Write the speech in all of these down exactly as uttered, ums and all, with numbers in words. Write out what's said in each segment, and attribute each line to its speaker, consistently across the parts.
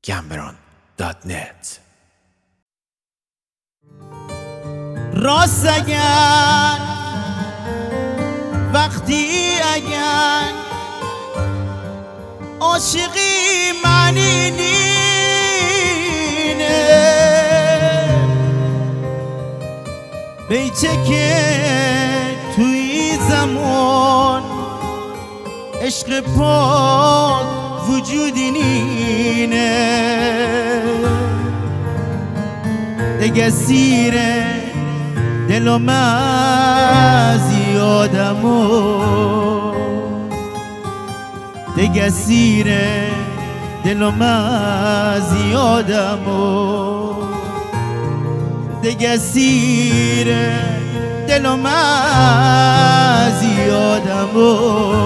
Speaker 1: گمبران دات نت.
Speaker 2: راست اگر وقتی اگر عاشقی معنی نینه بیچه که توی زمان عشق پاک وجودی نینه دیگه سیره دل و مزی آدمو دیگه سیره دل و مزی آدمو دیگه سیره دل و مزی آدمو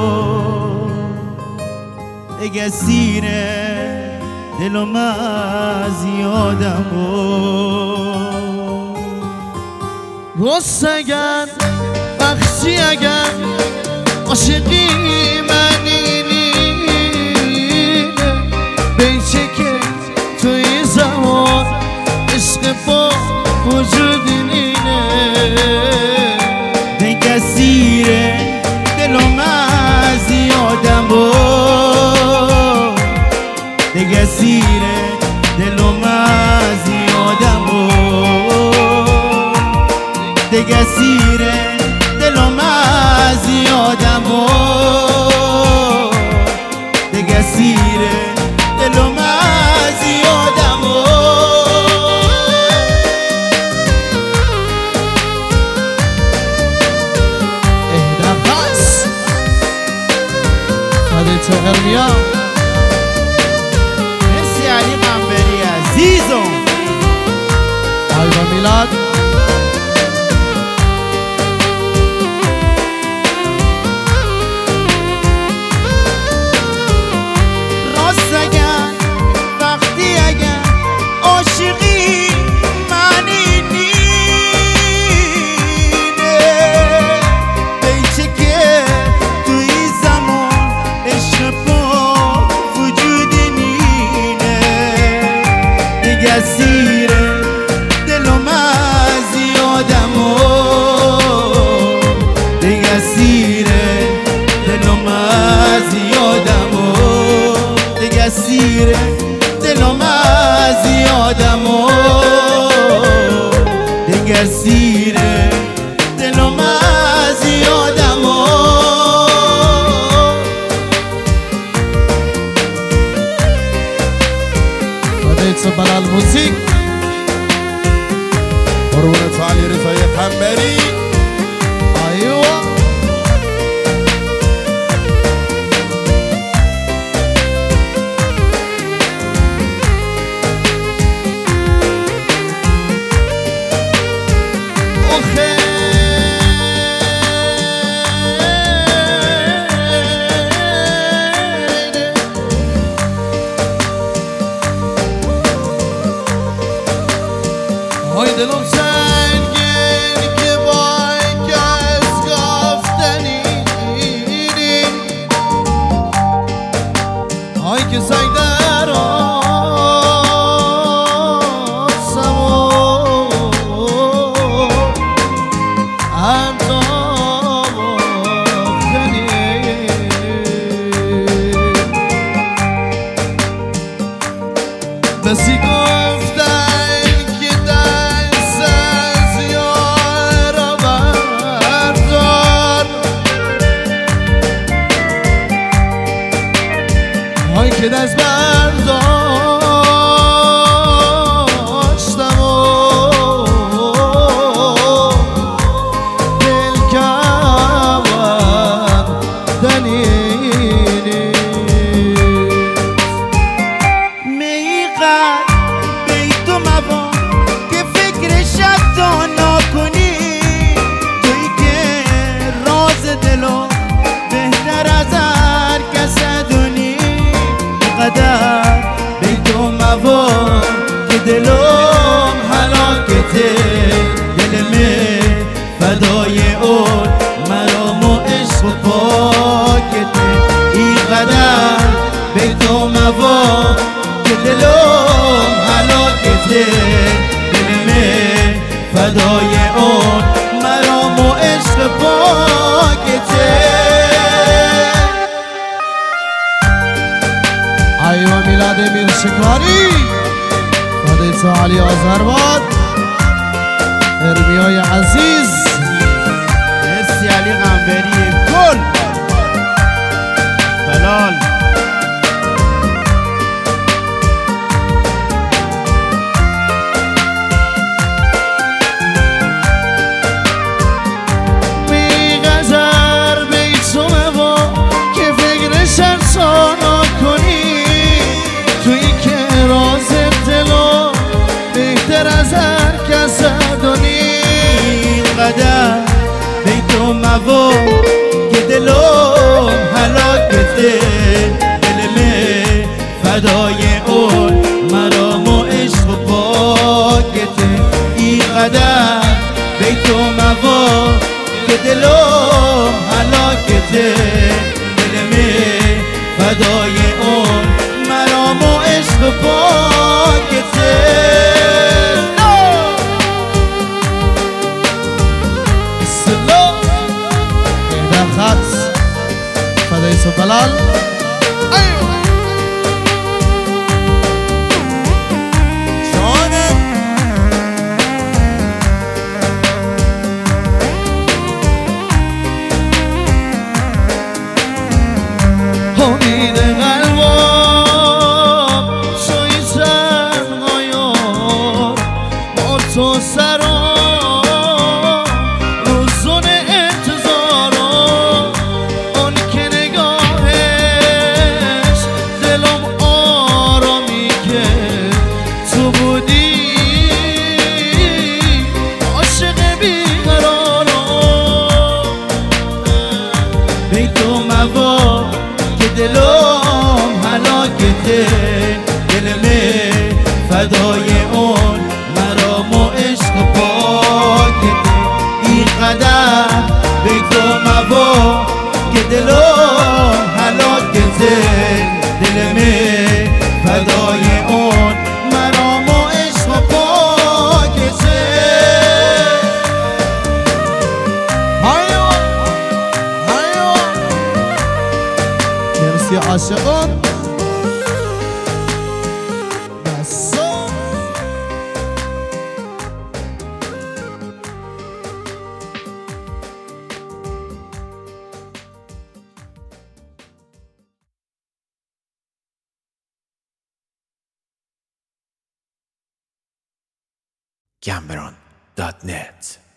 Speaker 2: دیگه سیره دل و مزی آدمو راست اگر بخشی اگر عاشقی منی نینه بیچه که توی زمان عشق با وجودی نینه دیگه سیره دل و مزی آدمو دیگه سیره دل و مزی آدمو دیگه سیره دل و مزی آدمو دیگه سیره دل و مزی آدمو اهدفس خالد ارمیا مرسی علی قنبری عزیزم آیوا میلاد دیگه سیره دل و مزی آدمو دیگه سیره دل و مزی آدمو دیگه سیره دل و مزی آدمو دیگه سیره دل و مزی آدمو
Speaker 3: بلا الموسیق قربونت علی رفای قنبری ایوه
Speaker 2: دلم سنگین که با که از گفتنی های که سنگ در آسم هم داختنی بسی گفتن که دست برداشتم و دل کردنی
Speaker 4: میقد بیتو مبا که فکرش تو نکنی توی که راز دلو بهتر از هر کس دونی قدر بیتو موا که دلم حلاکته دلمه فدای اون مرام و عشق و پاکته این قدر بیتو موا که دلم
Speaker 2: فدای میر شکاری، فدای تو علی آذرباد، ارمیای عزیز،
Speaker 4: مرسی علی قنبری گل بلال.
Speaker 2: میگذر بیتونه با که فکرش افسانه کنی، توی که راز دلو بهتر از هر کس دانی.
Speaker 4: اینقدر بیتو موا که دلو هلاکته، دلمه فدای اون مرام و عشق و پاکته. اینقدر بیتو موا که دلو هلاکته، دلمه فدای اون مرام و عشق و پاکته.
Speaker 2: فدای تو بلال. امید قلبم شوی سرمایار با تو سرا روزون انتظارا، اون که نگاهش دلم آرامی که تو بودی، عاشق بیقرارم
Speaker 4: بی تو موا که دلم هلاکته، دلمه فدای اون مرام و عشق پاکته. اینقدر بی تو موا که دلم هلاکته، دلمه فدای اون مرام و عشق پاکته.
Speaker 2: مرسی عاشقان. بسا
Speaker 1: Cameron dot net